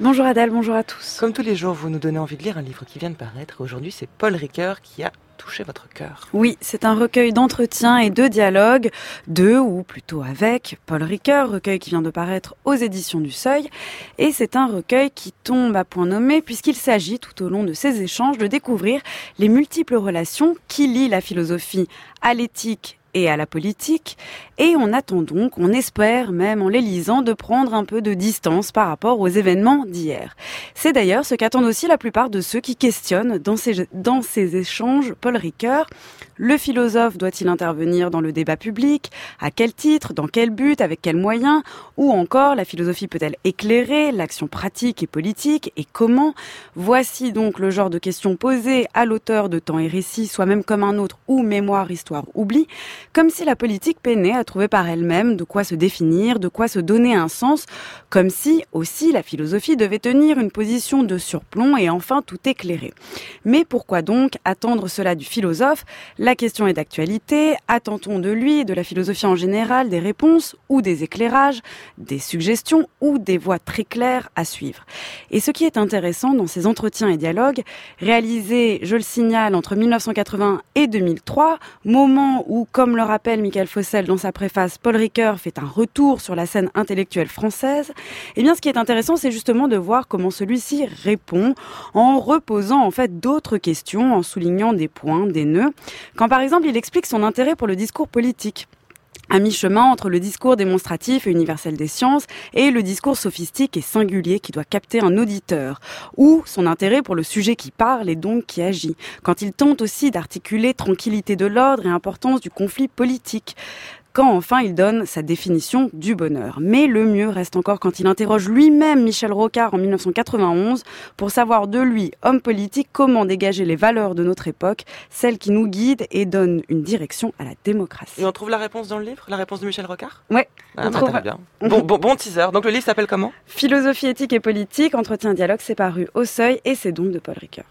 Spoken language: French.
Bonjour Adèle, bonjour à tous. Comme tous les jours, vous nous donnez envie de lire un livre qui vient de paraître. Aujourd'hui, c'est Paul Ricoeur qui a touché votre cœur. Oui, c'est un recueil d'entretiens et de dialogues de, ou plutôt avec, Paul Ricoeur, recueil qui vient de paraître aux éditions du Seuil. Et c'est un recueil qui tombe à point nommé puisqu'il s'agit tout au long de ces échanges de découvrir les multiples relations qui lient la philosophie à l'éthique et à la politique, et on attend donc, on espère même en les lisant, de prendre un peu de distance par rapport aux événements d'hier. C'est d'ailleurs ce qu'attendent aussi la plupart de ceux qui questionnent dans ces échanges Paul Ricoeur. Le philosophe doit-il intervenir dans le débat public? À quel titre? Dans quel but? Avec quels moyens? Ou encore, la philosophie peut-elle éclairer l'action pratique et politique? Et comment? Voici donc le genre de questions posées à l'auteur de Temps et Récits, Soi-même comme un autre ou Mémoire, Histoire, Oubli, comme si la politique peinait à trouver par elle-même de quoi se définir, de quoi se donner un sens, comme si aussi la philosophie devait tenir une position de surplomb et enfin tout éclairer. Mais pourquoi donc attendre cela du philosophe? La question est d'actualité. Attend-on de lui et de la philosophie en général des réponses ou des éclairages, des suggestions ou des voies très claires à suivre? Et ce qui est intéressant dans ces entretiens et dialogues, réalisés, je le signale, entre 1980 et 2003, moment où, comme le rappelle Michael Fossel dans sa préface, Paul Ricoeur fait un retour sur la scène intellectuelle française, eh bien ce qui est intéressant, c'est justement de voir comment celui-ci répond en reposant en fait d'autres questions, en soulignant des points, des nœuds, quand par exemple il explique son intérêt pour le discours politique. À mi-chemin entre le discours démonstratif et universel des sciences et le discours sophistique et singulier qui doit capter un auditeur, ou son intérêt pour le sujet qui parle et donc qui agit, quand il tente aussi d'articuler tranquillité de l'ordre et importance du conflit politique, quand enfin il donne sa définition du bonheur. Mais le mieux reste encore quand il interroge lui-même Michel Rocard en 1991 pour savoir de lui, homme politique, comment dégager les valeurs de notre époque, celles qui nous guident et donnent une direction à la démocratie. Et on trouve la réponse dans le livre? La réponse de Michel Rocard? Ouais. Très bien. Bon teaser. Donc le livre s'appelle comment? Philosophie, éthique et politique, entretien dialogue, c'est paru au Seuil et c'est donc de Paul Ricoeur.